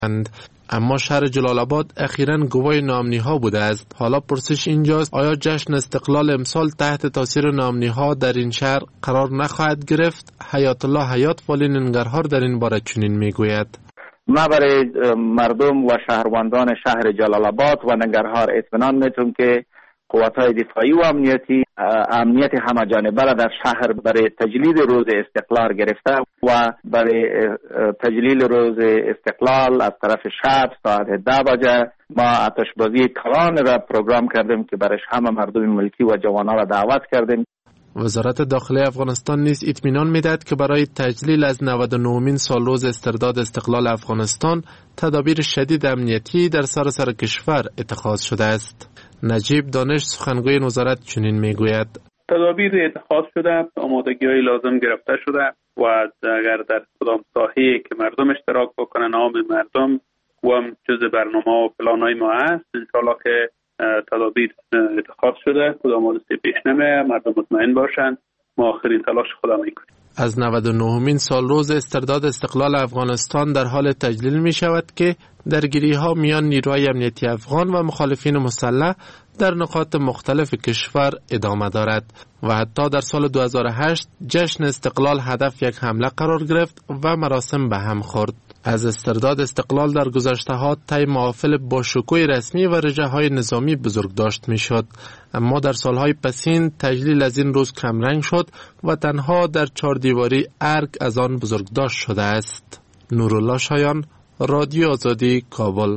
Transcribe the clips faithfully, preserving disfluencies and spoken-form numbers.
اما شهر جلال آباد اخیراً گواه ناامنی ها بوده است. حالا پرسش اینجاست آیا جشن استقلال امسال تحت تاثیر ناامنی ها در این شهر قرار نخواهد گرفت؟ حیات الله حیات والی ننگرهار در این باره چنین میگوید: ما برای مردم و شهروندان شهر جلال آباد و ننگرهار اطمینان میتونم که قوات‌های دفاعی و امنیتی امنیت همه‌جانبه را در شهر برای تجلیل روز استقلال گرفته و برای تجلیل روز استقلال از طرف شب ساعت ده بجه ما آتشبازی کلان را پروگرام کردیم که برای همه مردم ملکی و جوانان را دعوت کردیم. وزارت داخلی افغانستان نیز اطمینان می‌دهد که برای تجلیل از نود و نهمین سالروز استرداد استقلال افغانستان تدابیر شدید امنیتی در سراسر کشور اتخاذ شده است. نجیب دانش سخنگوی وزارت چنین میگوید: تدابیر اتخاذ شده، آمادگی‌های لازم گرفته شده و اگر در کدام ساحه‌ای که مردم اشتراک بکنن، عام مردم و هم جزء برنامه و پلان‌های ما هست، انشاءالله که تدابیر اتخاذ شده، کدام حادثه پیش نمیاد، مردم مطمئن باشند. ما آخرین تلاش خدا میکنیم. از نود و نهمین سالروز استرداد استقلال افغانستان در حال تجلیل می شود که درگیری‌ها میان نیروهای امنیتی افغان و مخالفین مسلح در نقاط مختلف کشور ادامه دارد و حتی در سال دو هزار و هشت جشن استقلال هدف یک حمله قرار گرفت و مراسم به هم خورد. از استرداد استقلال در گذشته ها طی محافل با شکوه رسمی و رجاهای نظامی بزرگ داشت می شد، اما در سالهای پسین تجلیل از این روز کمرنگ شد و تنها در چهار دیواری ارگ از آن بزرگ داشت شده است. نورالله شایان، رادیو آزادی، کابل.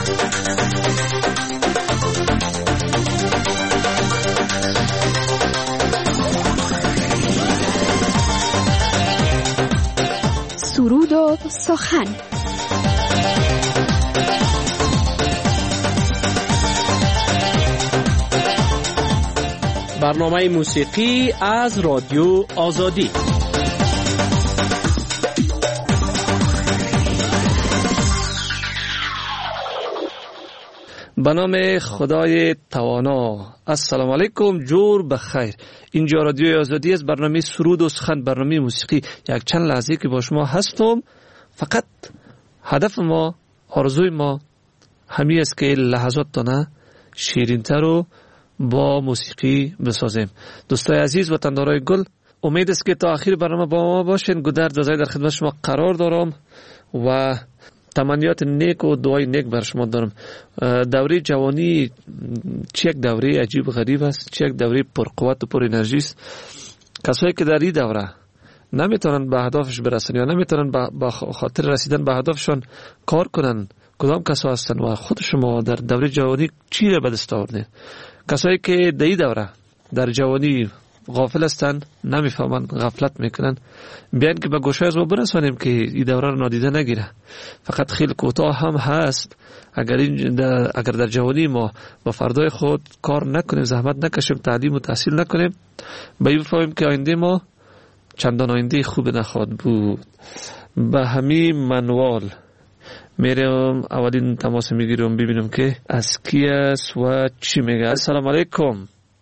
سرود و سخن. برنامه موسیقی از رادیو آزادی. به نام خدای توانا. السلام علیکم، جور بخیر. اینجا رادیو آزادی است، برنامه سرود و سخن، برنامه موسیقی. یک چند لحظه که با شما هستم، فقط هدف ما، آرزوی ما همین است که لحظات تانه شیرین‌تر رو با موسیقی بسازیم. دوستای عزیز، وطندارای گل، امید است که تا آخر برنامه با ما باشین. گودرد رضایی در خدمت شما قرار دارم و تمنیات نیک و دعای نیک بر شما دارم. دوره جوانی چه یک دوره عجیب غریب است، چه یک دوره پرقوت و پر انرژی است. کسایی که در این دوره نمیتونن به هدفش برسن یا نمیتونن به خاطر رسیدن به هدفشون کار کنن، کدام کسا هستن و خود شما در دوره جوانی چی را به دست آوردین؟ کسایی که در این دوره در جوانی غافل هستن، نمیفهمن، غفلت میکنن، بیان که به گوشه از ما برسانیم که این دوره رو نادیده نگیره. فقط خیلی کوتاه هم هست. اگر این در اگر در جوانی ما با فردای خود کار نکنیم، زحمت نکشیم، تعلیم و تحصیل نکنیم، به این بفهمیم که آینده ما چندان آینده خوب نخواهد بود. به همین منوال میرم اولین تماس میگیرم ببینم که از کی است و چی میگه. السلام علیکم.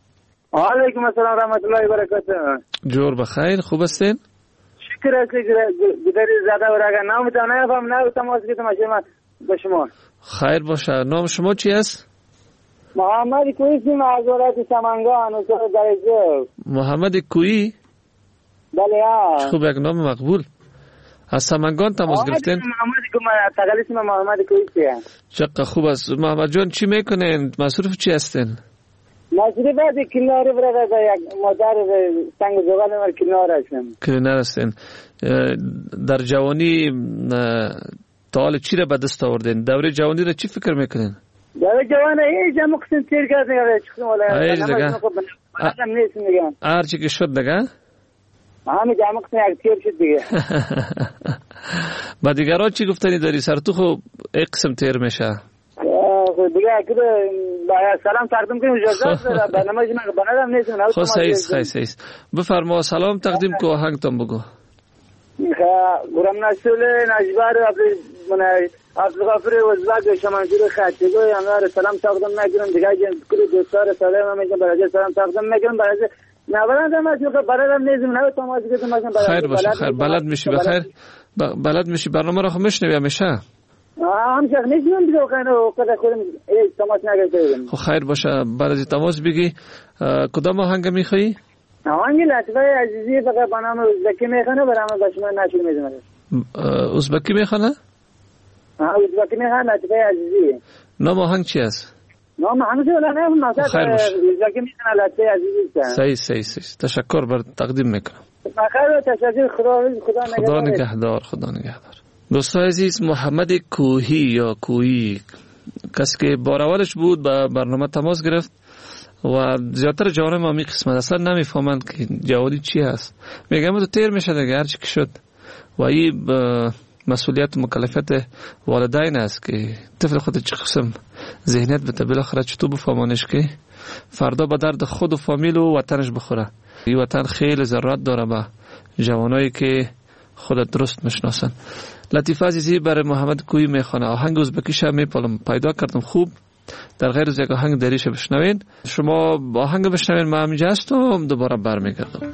علیکم السلام رحمت الله و برکاته. جور بخیر، خوب هستین؟ شکر است که گدری زده و رگه نام تانه فهم نه تماس که تماشا به شما. خیر باشه. نام شما چی است؟ محمد کویی سیم از ولایت سمنگان استاد درجه. محمد کویی؟ بله ها. خوب، یک نام مقبول. از سمنگان تماس گرفتین؟ محمد کویی تقلیص محمد کویی. چقدر خوب است. محمد جان چی میکنین؟ مصروف چی هستین؟ مصروف بعد کنار برای یک مادر سنگ زغال مر کنار هستم. کنار هستین. در جوانی تا حال چی را به دست آوردین؟ دوره جوانی را چی فکر میکنین؟ دوره جوانی هیچ هم مقصد تیر کردن چیکم ولی هیچ دیگه هر چی که شد دیگه همین جمع قسم یک تیر شد دیگه. با دیگران چی گفتنی داری؟ سر تو خب یک قسم تیر میشه دیگه اگر باید سلام تقدیم کنیم اجازه داره برنامه جمعه بنادم نیستم. خب سعید سعید سعید بفرما سلام تقدیم که آهنگتان بگو. گرم نسول نجبر من عبدالغفور وزبک شمانجور خطیگوی همه سلام تقدیم میکنم دیگه کل دوستار سلام میکنم برای سلام تقدیم میکنم برای نبرند هم از بلدم نیزم نبود تماسی که تماشا خیر باشه. خیر بلد میشی بخیر بلد میشی برنامه را خب میشنوی همیشه. هم شخص نیستیم دیگه کنه وقت خودم تماس نگرفتم. خب خیر باشه بعد از تماس بگی کدام آهنگ میخوایی؟ آهنگ لطفه عزیزی فقط با نام ازبکی میخونه برام باشه من نشون میدم. ازبکی میخونه؟ ها ازبکی میخونه لطفه عزیزی. نام آهنگ چی است؟ نام هنوز ولا نه مثلا ازبکی میخونه لطفه عزیزی. صحیح صحیح صحیح تشکر بر تقدیم میکنم. بخیر و تشکر خدا خدا خدا نگهدار خدا نگهدار. دوستان عزیز محمد کوهی یا کوهی کسی که بار اولش بود به برنامه تماس گرفت و زیادتر جوانان ما می قسمت اصلا نمیفهمند که جوادی چی هست. میگم تو تیر میشه دیگه هرچی که شد و این مسئولیت مکلفیت والدین است که طفل خود چه قسم ذهنیت بده بالاخره چطور بفهمانش که فردا به درد خود و فامیل و وطنش بخوره. این وطن خیلی ضرورت داره به جوانایی که خودت درست میشناسن. لطیفه عزیزی برای محمد کوی میخوانه آهنگ ازبکیش هم میپالم پیدا کردم خوب در غیر از یک آهنگ دریش بشنوین. شما آهنگ بشنوین من همینجا هستم دوباره برمیگردم.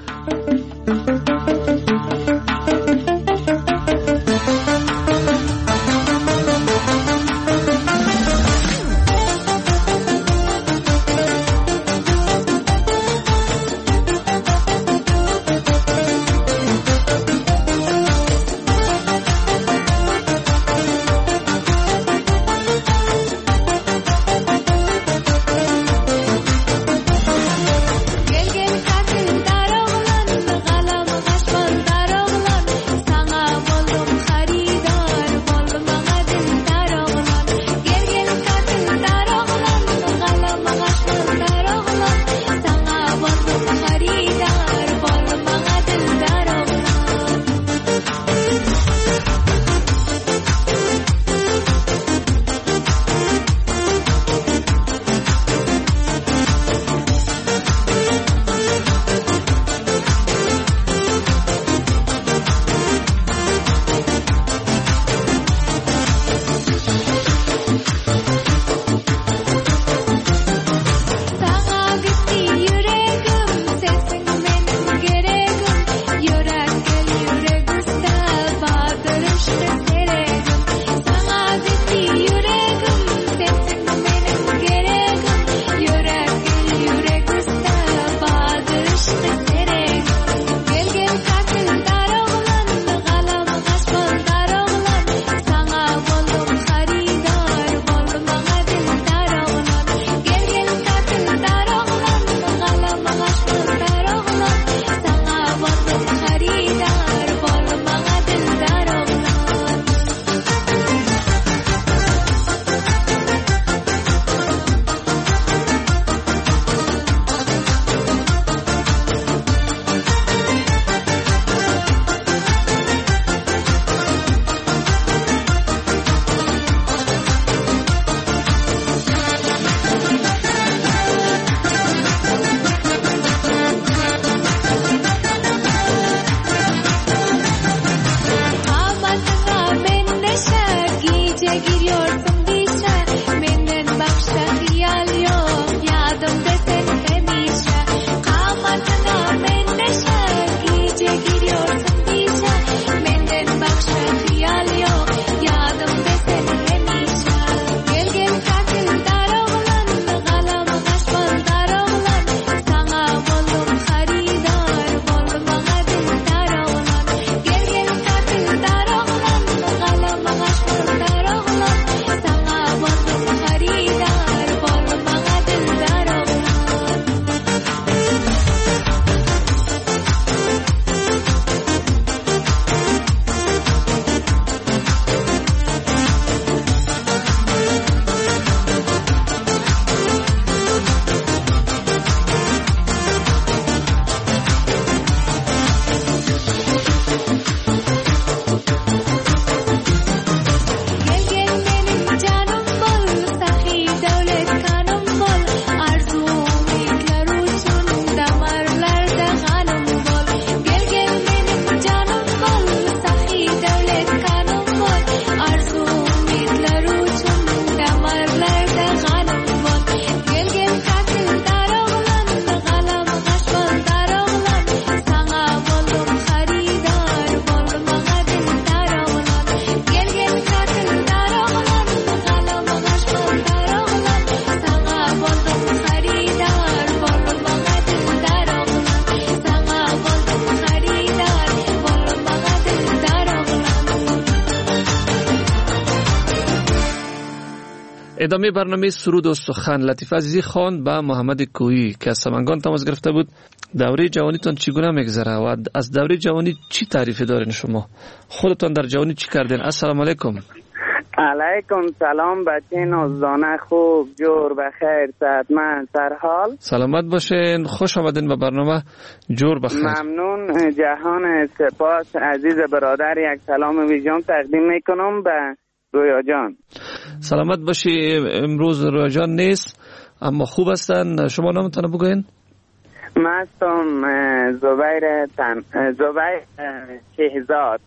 ادامه برنامه سرود و سخن. لطیف عزیزی خان با محمد کویی که از سمنگان تماس گرفته بود. دوره جوانیتون چگونه میگذره و از دوره جوانی چی تعریفی دارین شما؟ خودتون در جوانی چی کردین؟ السلام علیکم. علیکم سلام بچه نازدانه، خوب جور بخیر صحتمند سرحال؟ سلامت باشین، خوش آمدین به برنامه جور بخیر. ممنون، جهان سپاس. عزیز برادر یک سلام ویژن تقدیم میکنم به رویا جان. سلامت باشی. امروز رویا جان نیست اما خوب هستن. شما نامتان بگوین؟ من هستم زبیر تن زبیر شهزاد.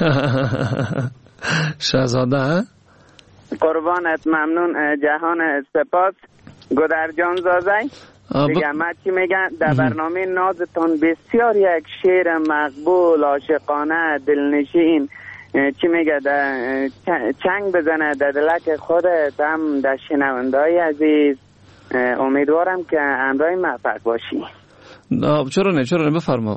شهزاده ها؟ قربانت، ممنون، جهان سپاس. گودر جان زازای دیگه من چی میگن در برنامه نازتون بسیار یک شعر مقبول عاشقانه دلنشین چی میگه در چنگ بزنه در دلک خودت هم در شنونده‌های عزیز. امیدوارم که همراه موفق باشی. چرا نه چرا نه بفرما.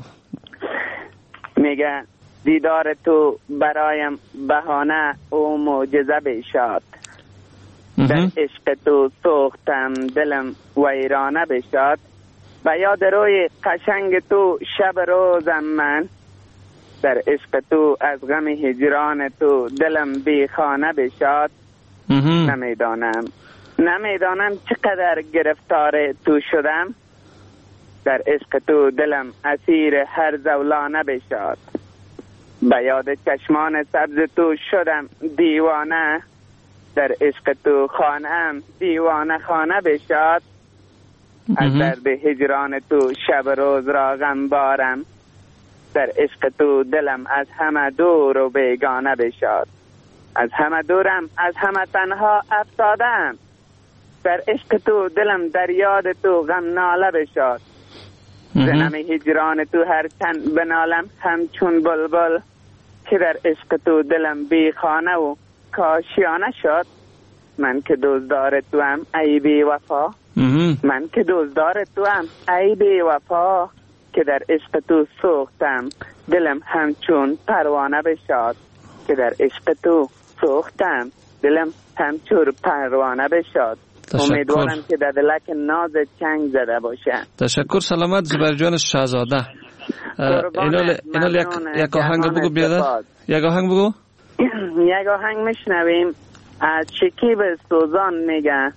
میگه دیدار تو برایم بهانه و معجزه بشاد، در عشق تو سوختم دلم ویرانه بشاد، به یاد روی قشنگ تو شب روزم من، در عشق تو از غم هجران تو دلم بی خانه بشاد. نمیدانم نمیدانم چقدر گرفتار تو شدم، در عشق تو دلم اسیر هر زولانه بشاد، به یاد چشمان سبز تو شدم دیوانه، در عشق تو خانم دیوانه خانه بشاد، از درد هجران تو شب روز را غم بارم، در عشق تو دلم از همه دور و بیگانه بشاد، از همه دورم از همه تنها افتادم، در عشق تو دلم در یاد تو غم ناله بشاد، زنم هجران تو هر چند بنالم همچون بلبل، که در عشق تو دلم بی خانه و کاشیانه شد، من که دزدار تو هم ای بی وفا، من که دزدار تو هم ای بی وفا، که در عشق تو سوختم دلم همچون پروانه بشاد، که در عشق تو سوختم دلم همچون پروانه بشاد. امیدوارم که در دلک ناز چنگ زده باشه. تشکر. سلامت زبیر جان شهزاده. اینال اینال یک یک آهنگ بگو بیاد. یک آهنگ بگو. یک آهنگ میشنویم از شکیب سوزان. میگه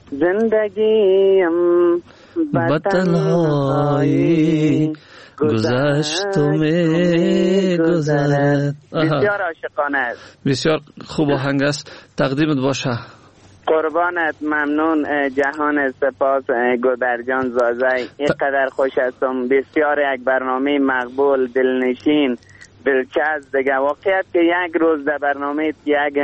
زندگیم بطنهایی گذشت و میگذرد. بسیار عاشقانه است. بسیار خوب آهنگ است. تقدیمت باشه. قربانت، ممنون، جهان سپاس. گودر جان زازای اینقدر خوش هستم. بسیار یک برنامه مقبول، دلنشین، دلچسب دیگه. واقعیت که یک روز در برنامه یک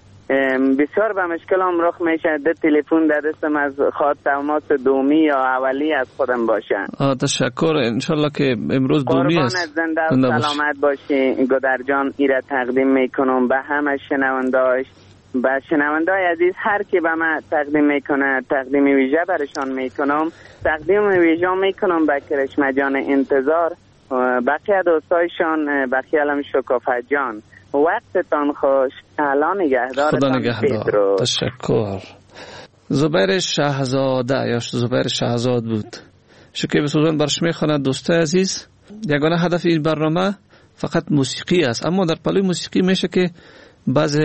بسیار به مشکلم رخ میشه، ده تلفن در دستم از خط تماس دومی یا اولی از خودم باشه. تشکر. انشالله که امروز دومی است. قربانت، زنده و سلامت باشی. گودر جان ایره تقدیم میکنم به همه شنونداش، به شنوندای عزیز. هر کی به من تقدیم میکنه تقدیم ویژه برشان میکنم. تقدیم ویژه میکنم به کرشمه جان انتظار، بقیه دوستایشان، بقیه علم شکافت جان. وقتتان خوش. الان نگهدارتان. خدا نگهدار. تشکر. زبیر شهزاده یا زبیر شهزاد بود. شکیب سوزان برش میخواند. دوستای عزیز، یگانه هدف این برنامه فقط موسیقی است، اما در پلوی موسیقی میشه که بعضی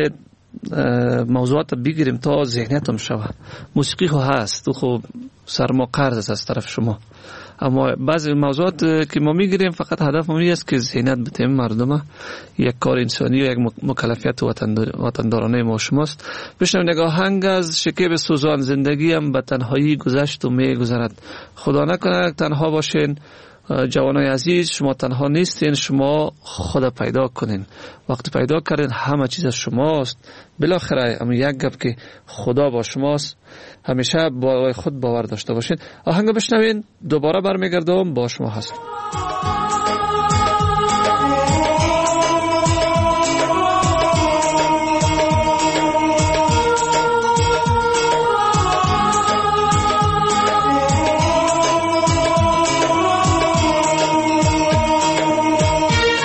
موضوعات بگیریم تا ذهنیتم شوه. موسیقی خو هست، تو خو سرما قرض است از طرف شما، اما بعضی موضوعات که ما میگیریم فقط هدف ما است که ذهنیت بتیم مردم. یک کار انسانی و یک مکلفیت وطندارانه ما شماست. بشنویم یک آهنگ از شکیب سوزان. زندگیم به تنهایی گذشت و میگذرد. خدا نکنه تنها باشین. جوانای عزیز، شما تنها نیستین، شما خود پیدا کنین. وقتی پیدا کردین همه چیز از شماست. بالاخره اما یک گپ که خدا با شماست. همیشه با خود باور داشته باشین. آهنگ بشنوین، دوباره برمیگردم با شما هستم.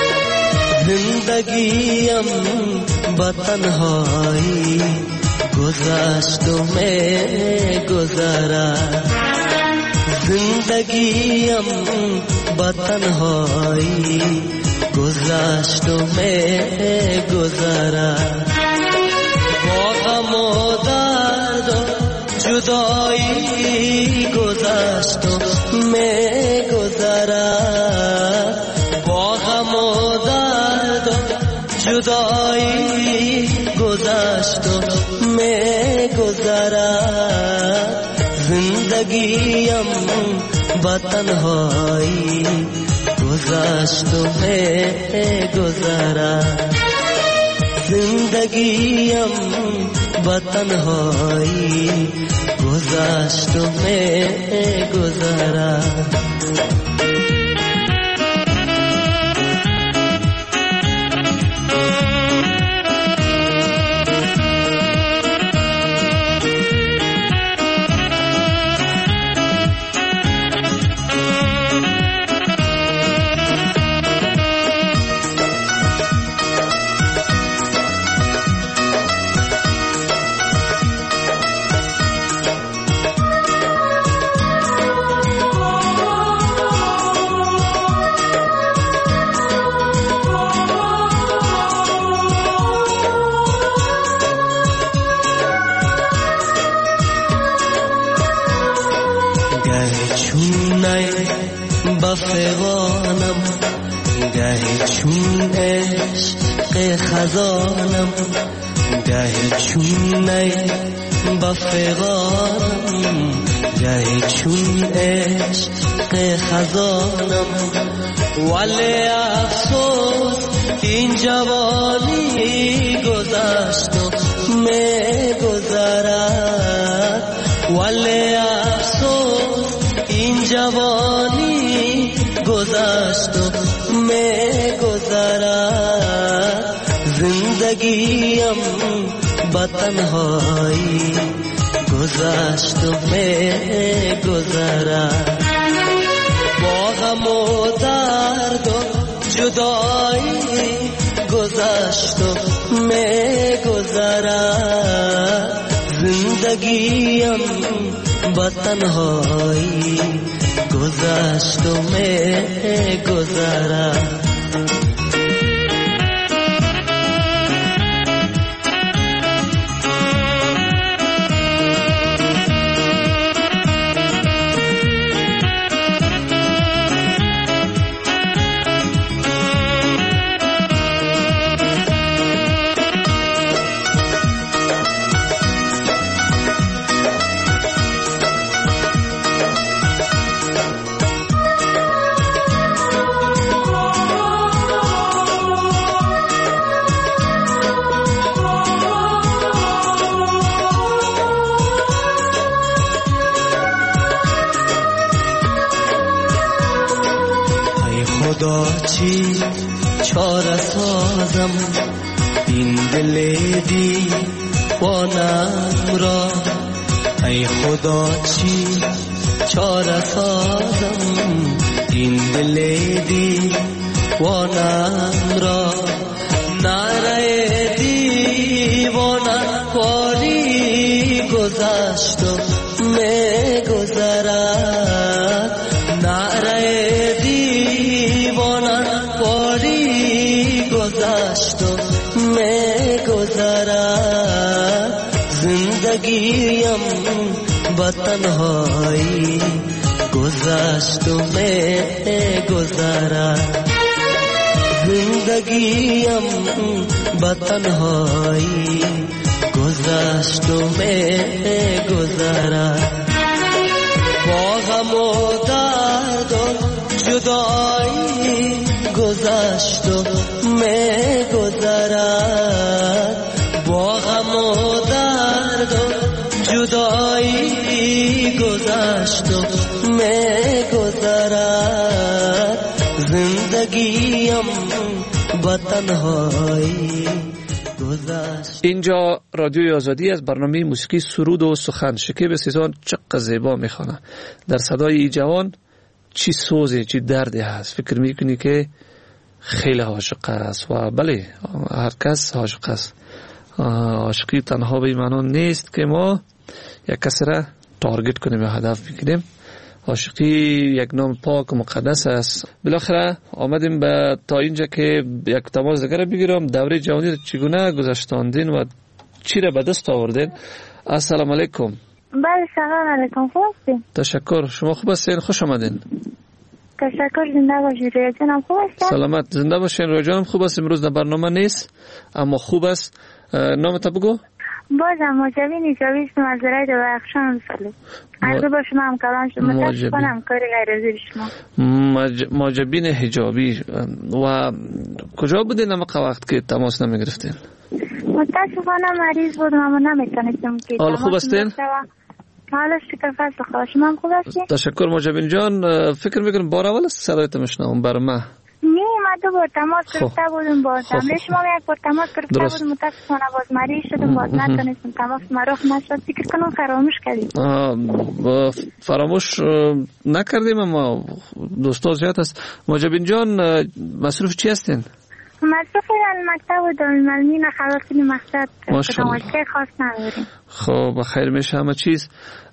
زندگیم با تنهایی گذشت و می گذرد زندگیم با تنهایی گذشت و می گذرد با غم و درد و جدایی گذشت و می گذرد با غم و درد و جدایی گذشت و می گذرد زندگیم با تنهایی گذشت و می گذرد زندگیم با تنهایی گذشت و می گذرد بفغانم گهی چون عشق خزانم گهی چون نی بفغانم گهی چون عشق خزانم ولی افسوس این جوانی گذشت و می گذرد ولی افسوس این جوانی گذشت و می گذرد زندگیم با تنهایی گذشت و می گذرد با غم و درد و جدایی گذشت و می گذرد زندگیم با تنهایی گذشت و می گذرد خدا چی چاره سازم این دل دیوانم را ای خدا چی چاره سازم این دل دیوانم را نره دیوانم پاری گذشت و می گذرد نره گذشت و می گذرد زندگیم با تنهایی گذشت و می گذرد زندگیم با تنهایی گذشت و می گذرد با غم و درد و جدایی گذشت و می گذرد با غم و درد و جدایی گذشت و می گذرد زندگیم با تنهایی گذشت. اینجا رادیوی آزادی از برنامه موسیقی سرود و سخن. شکیب سیزان چقدر زیبا میخوانه. در صدای ای جوان چی سوزه چی دردی هست. فکر میکنی که خیلی عاشق است و بله هر کس عاشق است، عاشقی تنها به معنا نیست که ما یک کسی را تارگت کنیم یا هدف بگیریم. عاشقی یک نام پاک و مقدس است. بالاخره آمدیم به تا اینجا که یک تماس دیگر بگیرم. دوره جوانی را چگونه گذشتاندین و چی را به دست آوردین؟ السلام علیکم. بله سلام علیکم. خوب هستین؟ تشکر. شما خوب هستین؟ خوش آمدین. تشکر. زنده باشید. رویا جانم خوب هستین؟ سلامت. زنده باشین. رویا جانم خوب است. امروز در برنامه نیست اما خوب است. نامت بگو. بازم ماجبین ایجابی اسم از رای دو اخشان سالی عرض با شما هم کلام شما متاسفانم کاری غیر زیر شما. ماجبین حجابی. و کجا بودین اما وقت که تماس نمی گرفتین؟ متاسفانم مریض بودم اما نمیتونستم که حال خوب هستین؟ حالا شکر فصل خواهد. شما هم خوب هستین؟ تشکر ماجبین جان. فکر میکنم بار اول است صدایت میشنوم بر ما. نی ما دو بار تماس گرفته بودم باز هم شما یک بار تماس گرفته بودم متاسفانه باز مریض شدم باز نتونستم تماس مروح نشد. فکر کنم فراموش کردیم. فراموش نکردیم اما دوستا زیاد است. ماجبین جان مصروف چی هستین؟ مصروف مکتب و دارالمعلمین خلاصین مقصد کدام خاص نداریم. خب خیر میشه همه چیز.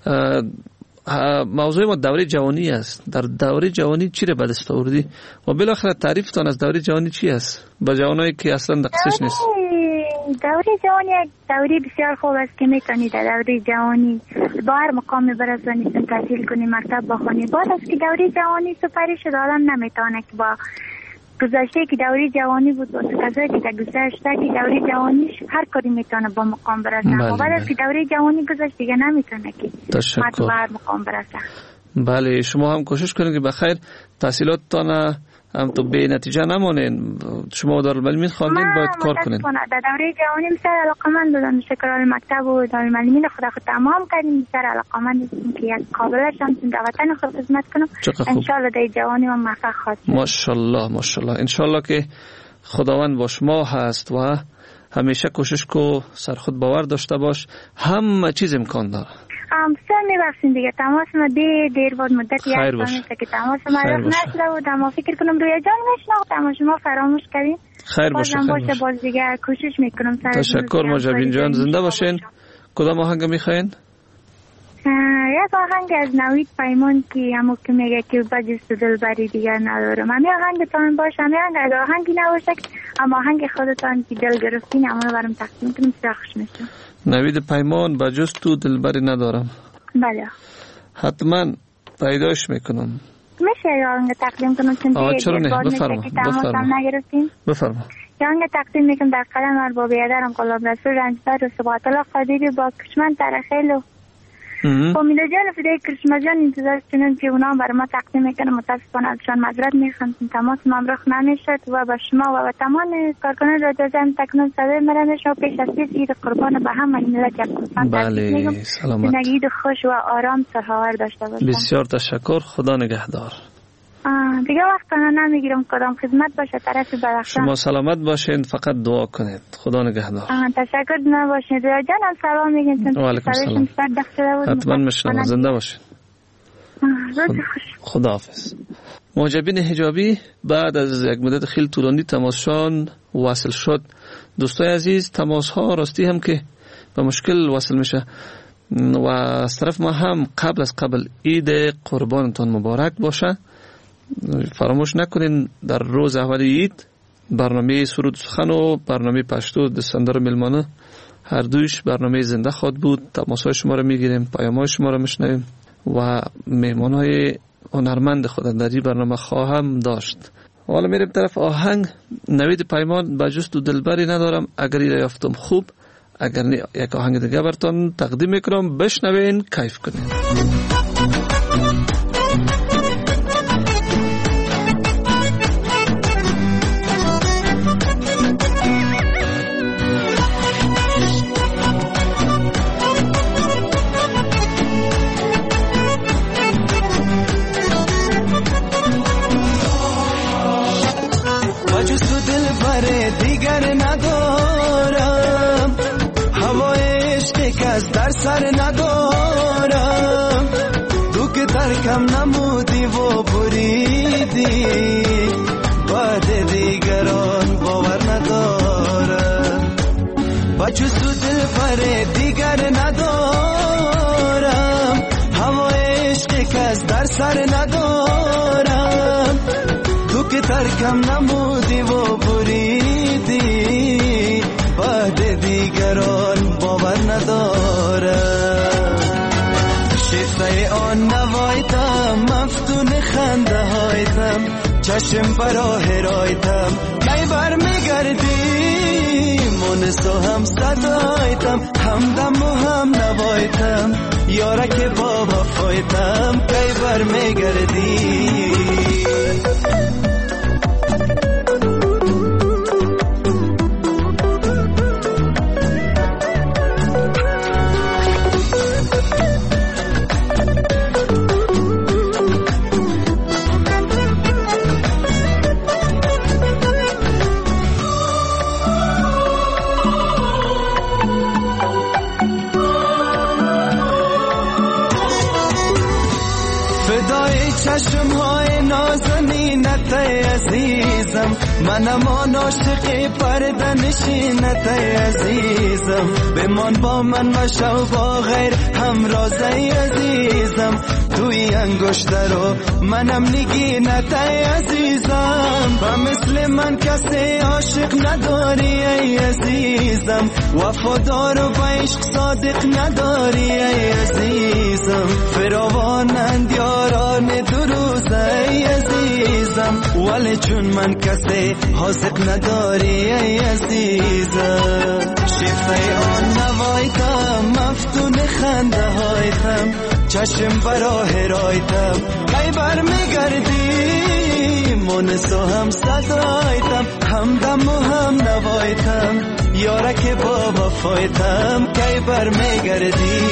موضوع ما دوره جوانی است. در دوره جوانی چی را به دست آوردی و بالاخره تعریفتان از دوره جوانی چی است با جوانایی که اصلا دقیقش نیست؟ دوره جوانی یک دوره بسیار خوب است که میتونید در دوره جوانی با هر مقام برسانید، تحصیل کنید، مکتب بخونید. بعد از که دوره جوانی سپری شد آدم نمیتونه که با گذشته که دوره جوانی بود و کسایی که در گذشته که دوره جوانیش هر کاری میتونه با مقام برسه. بله بعد از که دوره جوانی گذشت دیگه نمیتونه که تشکر با هر مقام برسه. بله شما هم کوشش کنید که بخیر تحصیلاتتان هم تو به نتیجه نمانین. شما دارالمعلمین خواندید باید کار کنید. در دوره جوانی بسیار علاقه‌مند بودم. شکرال مکتب و دارالمعلمین خود خود تمام کردیم. بسیار علاقه‌مند هستم که یک قابل شانس در وطن خود خدمت کنم. ان شاء الله در جوانی ما موفق خواهد شد. ماشاءالله ماشاءالله. ان شاء الله که خداوند با شما هست و همیشه کوشش کو سر خود باور داشته باش. همه چیز امکان داره. ام سر میبخشین دیگه تماس ما دی دیر بود مدت یک سال که تماس ما رفت نشده بود اما فکر کنم رویا جان نشناخت اما شما فراموش کردین. خیر باشه. خیر باشه. باز دیگه کوشش میکنم. تشکر ماجبین جان. زنده باشین. کدام آهنگ میخواین؟ یک آهنگ از نوید پیمان که همون که میگه که بجست دلبری دیگر ندارم. همین آهنگ تان باشه. همین آهنگ از آهنگی نباشه اما آهنگ خودتان که دل گرفتین همون برام تقدیم کنم. بسیار خوش میشم. نوید پیمان بجست تو دلبری ندارم. بله حتما پیداش میکنم. میشه یا آهنگ تقدیم کنم چون آه چرا نه بفرما بفرما نگرفتین. بفرما یا آهنگ تقدیم میکنم در قلم ارباب یادرم قلاب رسول رنجبر و ثبات الله قادری با کشمن ترخیلو امید جان فدای کرشما جان انتظار چنین که اونا برای ما تقدیم میکنه. متاسفانه ازشان معذرت میخوام تماس ممرخ نمیشد و با شما و تمام کارکنان رادیو زن تکنون صدای مرا شما پیش از عید قربان به همه ملت افغانستان. بله سلامت. زندگی خوش و آرام سرحال داشته باشید. بسیار تشکر. خدا نگهدار. دیگه وقت انا نمیگیرم. کدام خدمت باشه طرف بدخشان. شما سلامت باشین. فقط دعا کنید. خدا نگهدار. تشکر نباشید. ریا جانم سلام میگم. و علیکم سلام. حتما میشنم. زنده باشین. خدا حافظ. ماجبین حجابی بعد از یک مدت خیلی طولانی تماسشان وصل شد. دوستای عزیز تماس ها راستی هم که به مشکل وصل میشه و از طرف ما هم قبل از قبل عید قربانتان مبارک باشه. فراموش نکنین در روز اول عید برنامه سرود سخن و برنامه پشتو دستاندار ملمانه هر دویش برنامه زنده خواهد بود. تماس‌های شما رو میگیریم، پیام‌های شما رو میشنویم و مهمان‌های هنرمند خود در این برنامه خواهم داشت. حالا میریم طرف آهنگ. نوید پیمان بجست و دلبری ندارم. اگر این یافتم خوب، اگر نه یک آهنگ دیگه براتون تقدیم میکنم. بشنوین کیف کنین. در سر ندارم تو که ترکم نمودی و بریدی بعد دیگران باور ندارم و جز دل پر دیگر ندارم، هوای عشق کس در سر ندارم. تو که ترکم نمودی و بریدی، بعد دیگران باور ندارم. شیفته آن نوایتم، مفتون خنده هایتم، چشم برا هرایتم، کی بر میگردی مونس و هم صدایتم، همدم و هم نوایتم، یارک با وفایتم، کی بر میگردی. چشم های نازنینت عزیزم، منم آن عاشق پرده نشینت عزیزم، بمان با من مشو با غیر همراز عزیزم، توی انگشتر رو منم نگینت عزیزم، و مثل من کسی عاشق نداری ای عزیزم، وفادار و با عشق صادق نداری ای عزیزم، فراوانند یاران دو روز ای عزیزم، ولی چون من کسی حاضق نداری ای عزیزم. شیفته آن نوایتم، مفتون خنده هایتم، چشم برا هرایتم، کی بر میگردی مونس و هم صدایتم، همدم و هم نوایتم، یارک با وفایتم، کی بر میگردی.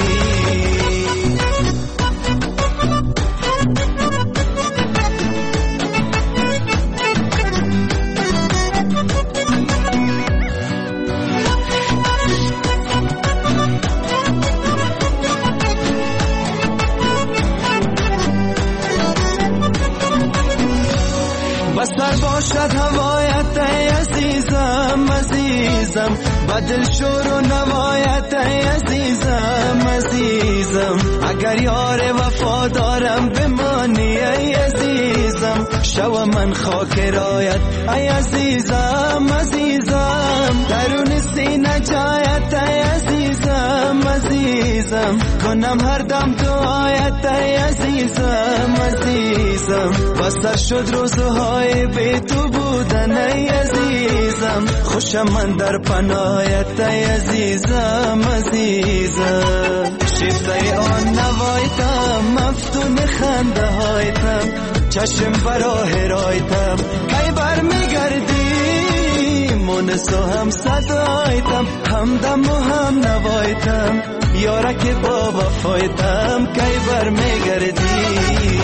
بستر باشد هوایت عزیزم عزیزم، بدل شور و نوایت عزیزم عزیزم، اگر یار وفادارم بمانی ای عزیزم، شو من خاک رایت ای عزیزم عزیزم، درون سینه جایت ای عزیزم عزیزم، کنم هر دم دعایت ای عزیزم عزیزم، بستر شد روزهای بی تو بودن ای عزیزم، خوشم من در پناهت ای عزیزم عزیزم. شیفته آن نوایتم، مفتون خنده هایتم، چشم برا هرایتم، کی بر میگردی مونس و هم صدایتم، همدم و هم نوایتم، یارک با وفایتم، کی بر میگردی.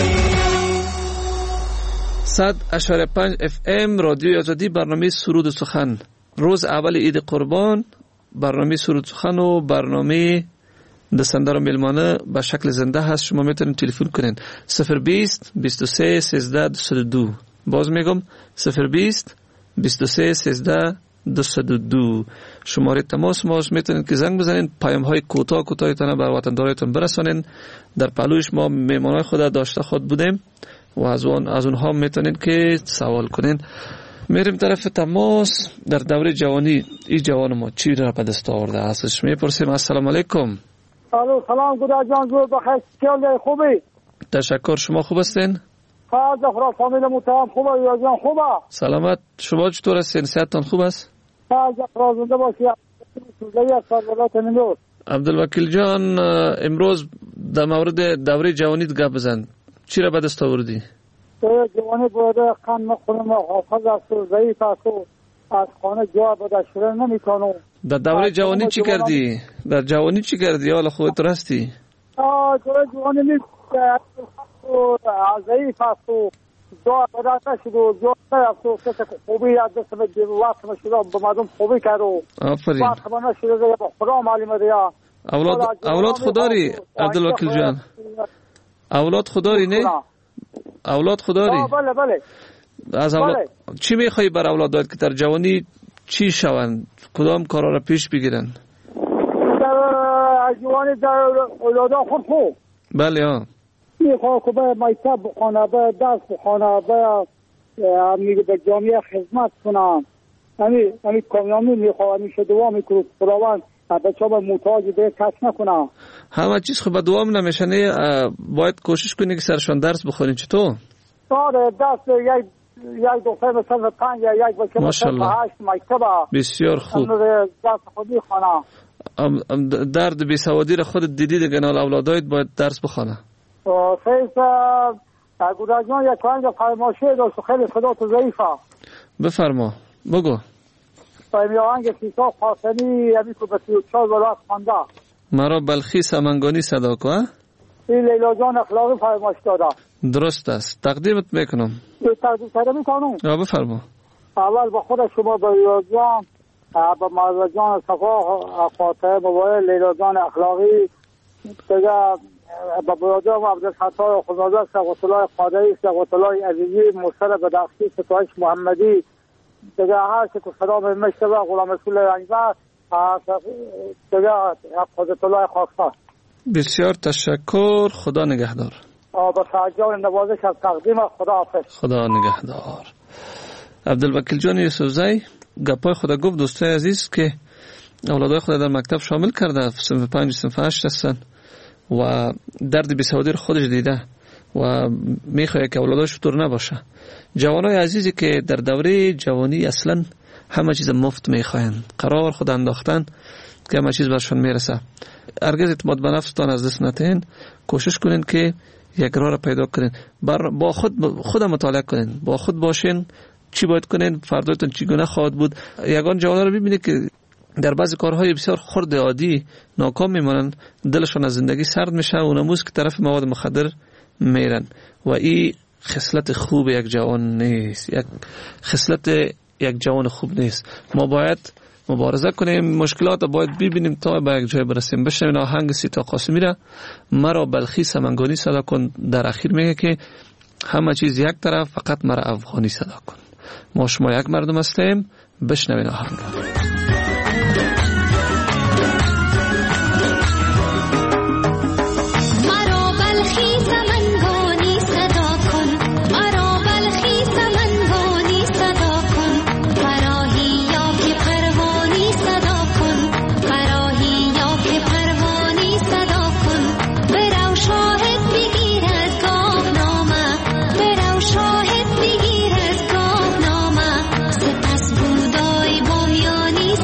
صد اشاره پنج اف ام رادیوی آزادی، برنامه سرود و سخن. روز اول عید قربان، برنامه سرود سخن و برنامه دستندار و میلمانه به شکل زنده هست. شما میتونید تلفن کنین صفر بیست بیست و سه سیزده دویست و دو. باز میگم صفر بیست بیست و سه سیزده دویست و دو. شماره تماس ما میتونید که زنگ بزنین، پیام های کوتاه کوتاهتان بر وطندارتون برسانین. در پلوش ما میمانای خود داشته خود بودیم و از اون از اونها میتونین که سوال کنین. میریم طرف تماس. در دوره جوانی این جوان ما چی را به دست آورده است؟ میپرسیم. السلام علیکم. الو سلام گودا جان، زور بخیر، چطوری؟ خوبی؟ تشکر. شما خوب هستین؟ ها زهرا فامیل متهم خوبه یا جان خوبه؟ سلامت. شما چطور هستین؟ صحتتان خوب است؟ ها زهرا زنده باشی. سوزایی سرولات نمیدور. عبدالوکیل جان، امروز در مورد دوره جوانیت گپ بزن. چی را به دست آوردی؟ دوره جوانی بوده قند نخورم، حافظ است و ضعیف است و از خانه جا بوده شروع نمیکنم. در دوره جوانی چی کردی؟ در جوانی چی کردی؟ حالا خودت رستی؟ آه دوره جوانی نیست و ضعیف است و جا بوده نشد و جا نرفت و کسی خوبی از دست وقت نشد و به مردم خوبی کرد و آفرین. وقت ما نشد و خدا معلومه دیا. اولاد اولاد خوداری عبدالوکیل جان؟ اولاد خوداری نه؟ اولاد خوداری؟ آه بله بله. از اولاد بله. چی میخوای بر اولادت که در جوانی چی شوند؟ کدام کارا را پیش بگیرن؟ در جوان در اولادا خود خوب بله ها میخواه که به مکتب بخانه، به درس بخانه، به به جامعه خدمت کنم. همی همی کامیامی میخواه، همیشه دعا میکنم خداوند بچه ها به محتاج به کس نکنم. همه چیز خب به دوام نمیشه، نه باید کوشش کنی که سرشان درس بخورین. چطور؟ آره درس یک یک دختر مثلا پنج یا یک بچه مثلا هشت مکتب. بسیار خوب. درس خود میخوانم. درد بیسوادی را خودت دیدی دیگه، نال اولادایت باید درس بخونه. سیز گوداجان یک پنج فرماشه داشت خیلی صدا تو ضعیفه. بفرما بگو. فرمیانگ سیسا خاصنی همی که به سی و چار برات خانده. مرا بلخی سمنگانی صدا که؟ این لیلا جان اخلاقی فرماش داده. درست است. تقدیمت میکنم. تقدیم سره میکنم. یا بفرما. اول به خود شما به لیلا جان، به مرزا جان صفا خاطر موبایل لیلا جان اخلاقی دیگه، به برادرم عبدالفتاح خداداد سقوط الله قادری، سقوط الله عزیزی، مصر بدخشی، ستایش محمدی دیگه، هر که تو سلام مشتبه غلام رسول رنجبر دیگه، حضرت الله خاکسار. بسیار تشکر. خدا نگهدار. با سرجان نوازش از تقدیم خدا حافظ. خدا نگهدار. عبدالوکیل جان یوسفزی گپای خدا گفت. دوستای عزیز که اولادای خدا در مکتب شامل کرده، صنف پنج صنف هشت هستن و درد بیسوادی رو خودش دیده و میخواه که اولاداش طور نباشه. جوانای عزیزی که در دوره جوانی اصلا همه چیز مفت میخواین، قرار خود انداختن که همه چیز برشون میرسه. هرگز اعتماد به نفستان از دست ندین. کوشش کنین که یک راه را پیدا کنین، با خود خود مطالعه کنین، با خود باشین چی باید کنین، فردایتون چگونه خواهد بود. یگان جوانا رو ببینید که در بعضی کارهای بسیار خرد عادی ناکام میمونن، دلشون از زندگی سرد میشه و نموز که طرف مواد مخدر میرن و این خصلت خوب یک جوان نیست، یک خصلت یک جوان خوب نیست. ما باید مبارزه کنیم، مشکلات باید ببینیم تا به یک جای برسیم. بشنوین آهنگ سیتا قاسمی را، مرا بلخی سمنگانی صدا کن. در اخیر میگه که همه چیز یک طرف، فقط مرا افغانی صدا کن. ما شما یک مردم هستیم. بشنوین آهنگ. شاهد بگیر از گاه نامه، سپس بودای بایانی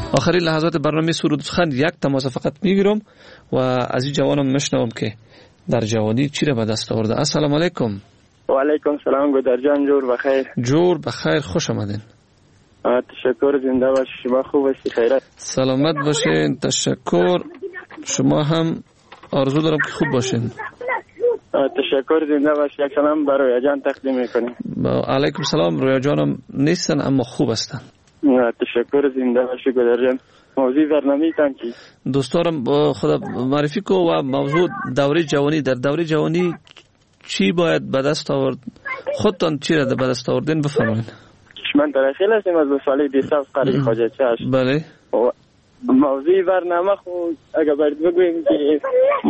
آخرین لحظات برنامه سرود و سخن یک تماس فقط میگیرم و از این جوانم میشنوم که در جوانی چی را به دست آورده. السلام علیکم. و علیکم سلام گودر جان، جور بخیر. جور بخیر، خوش آمدین. تشکر، زنده باشی. شما خوب هستی؟ خیرت؟ سلامت باشین. تشکر. شما هم آرزو دارم که خوب باشین. تشکر، زنده باشی. یک سلام برای رویا جان تقدیم میکنیم. علیکم سلام. رویا جانم نیستن اما خوب هستن. تشکر، زنده باشی گودر جان. موضوع برنامه تان کی دوستانم خدا معرفی کو و موضوع دوره جوانی. در دوره جوانی چی باید به دست آورد؟ خودتان چی را به دست آوردین بفرمایید. من در خیلی هستیم از دو سالی دیسا قریب خواجه چشت. بله. موضوع برنامه خود اگر باید بگویم که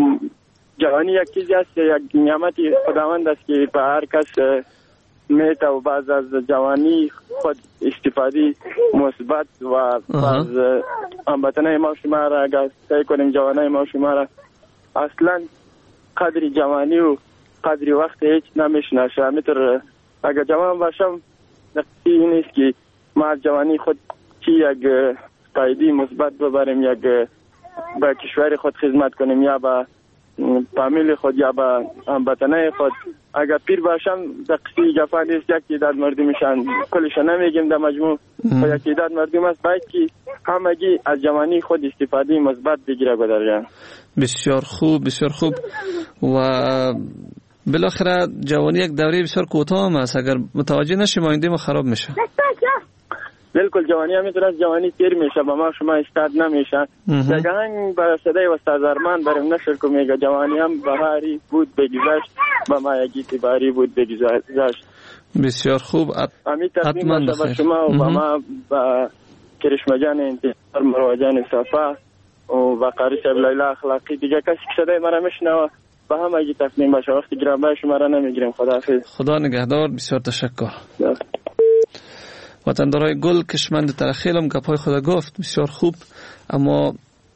جوانی یک چیزی است، یک نعمتی خداوند است که به هر کس میته و بعض از جوانی خود استفاده مثبت و بعض هموطنان ما شما را اگر سعی کنیم جوانای ما شما را اصلا قدر جوانی و قدر وقت هیچ نمیشناسه. همینطور اگر جوان باشم نقصی نیست که ما جوانی خود چی یک قایدی مثبت ببریم، یک به کشور خود خدمت کنیم یا به فامیل خود یا به هموطنان خود. اگر پیر باشم دقیقی جفا نیست، یک تعداد مردمشان کلش نمیگیم در مجموع و یک تعداد مردم است باید که همگی از جوانی خود استفاده مثبت بگیره گذارن. بسیار خوب، بسیار خوب. و بالاخره جوانی یک دوره بسیار کوتاه هم است، اگر متوجه نشیم آینده ما خراب میشه. بالکل جوانی همینطور است، جوانی تیر میشه با ما شما استاد نمیشه. دگهنگ با صدای استاد ارمان بریم نشر که میگه جوانی هم بهاری بود بگذشت با ما یکی تباری بود بگذشت. بسیار خوب. امی تقدیم باشه با شما و با ما با کرشمه جان انتظار مروه جان صفا و با قاری صاحب لیلا اخلاقی دیگه کسی که صدای مرا میشنوه با هم اگه تقدیم باشه. وقتی گرانبای شما را نمیگیریم. خداحافظ. خدا نگهدار. بسیار تشکر. وطندارای گل کشمند ترخیلم گپای خدا گفت بسیار خوب، اما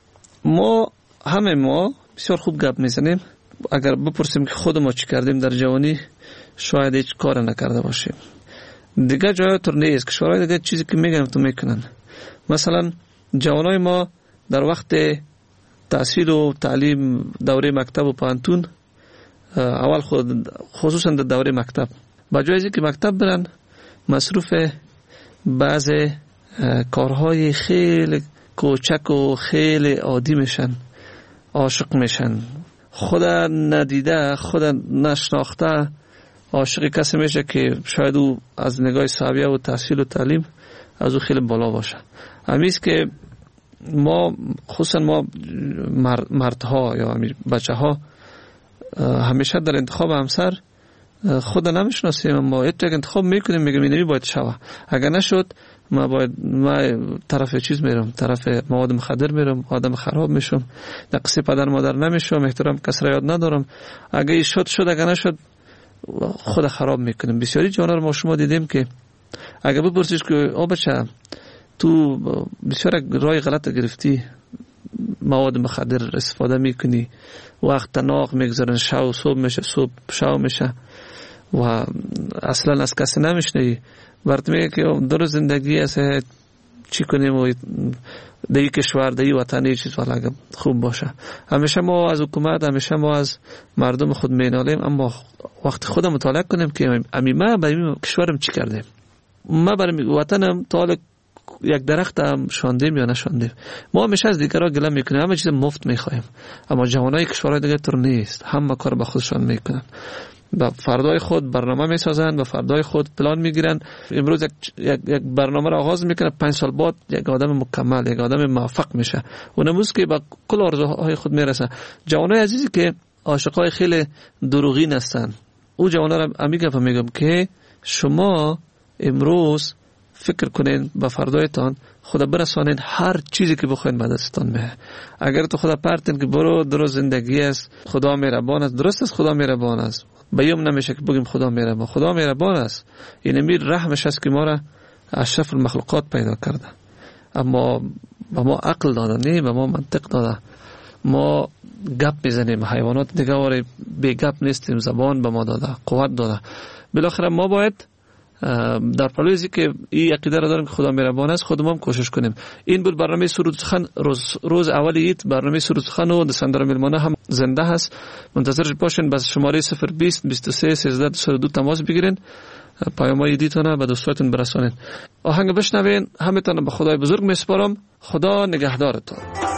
ما همه ما بسیار خوب گپ میزنیم. اگر بپرسیم که خود ما چی کردیم در جوانی شاید هیچ کار نکرده باشیم. دیگه جای تر نیست که شورای دیگه چیزی که میگن تو میکنن. مثلا جوانای ما در وقت تحصیل و تعلیم دوره مکتب و پانتون اول خود خصوصا در دوره مکتب با جایزی که مکتب برن مصروف بعض کارهای خیلی کوچک و خیلی عادی میشن، عاشق میشن، خود ندیده خود نشناخته عاشق کسی میشه که شاید او از نگاه سابیه و تحصیل و تعلیم از او خیلی بالا باشه. همیست که ما خصوصا ما مردها یا بچه ها همیشه در انتخاب همسر خود نمیشناسیم، ما یک انتخاب میکنیم میگم اینمی باید شوه، اگر نشد ما باید ما طرف چیز میرم، طرف مواد مخدر میرم، آدم خراب میشم، نقصی پدر مادر نمیشم، احترام کس را یاد ندارم. اگر شد شد اگر نشد خود خراب میکنیم. بسیاری جانا رو ما شما دیدیم که اگر بپرسیش که او بچه تو بسیار رای غلط گرفتی، مواد مخدر استفاده میکنی، وقت ناق میگذارن، شو صبح میشه، صبح شو میشه و اصلا از کسی نمیشنی، برات میگه که در زندگی است چی کنیم و دی کشور دی وطنی چیز والا خوب باشه. همیشه ما از حکومت، همیشه ما از مردم خود مینالیم، اما وقت خود مطالعه کنیم که امی ما برای کشورم چی کردیم، ما برای وطنم تا حالا یک درخت هم شاندیم یا نشاندیم. ما همیشه از دیگرها گله میکنیم، همه چیز مفت میخوایم، اما جوانای کشورهای دیگه طور نیست، همه کار با خودشان میکنن، با فردای خود برنامه میسازن، با فردای خود پلان میگیرن. امروز یک, یک, یک برنامه را آغاز میکنه، پنج سال بعد یک آدم مکمل، یک آدم موفق میشه و نموز که با کل آرزوهای خود میرسه. جوانای عزیزی که عاشقای خیلی دروغین هستن، او جوانا را امیگم میگم که شما امروز فکر کنین با فردایتان خدا برسانین، هر چیزی که بخواین به دستتان میه. اگر تو خدا پرتین که برو درست زندگی است، خدا مهربان است، درست است خدا مهربان است، بیام نمیشه که بگیم خدا مهربان، خدا مهربان است، این میر رحمش است که ما را اشرف المخلوقات پیدا کرده، اما با ما عقل داده، نه با ما منطق داده. ما گپ میزنیم، حیوانات دیگه واره بی گپ نیستیم، زبان به ما داده، قوت داده. بالاخره ما باید در پلویزی که این عقیده را داریم که خدا مهربان است خودمون هم کوشش کنیم. این بود برنامه سرود سخن روز روز اول عید. برنامه سرود سخن و دسندر میلمانه هم زنده هست، منتظر باشین. بس شماره صفر بیست بیست و سه سیزده دویست و دو تماس بگیرین، پیام‌های ایدیتون به دوستاتون برسانین. آهنگ بشنوین. همتون به خدای بزرگ میسپارم. خدا نگهدارتون.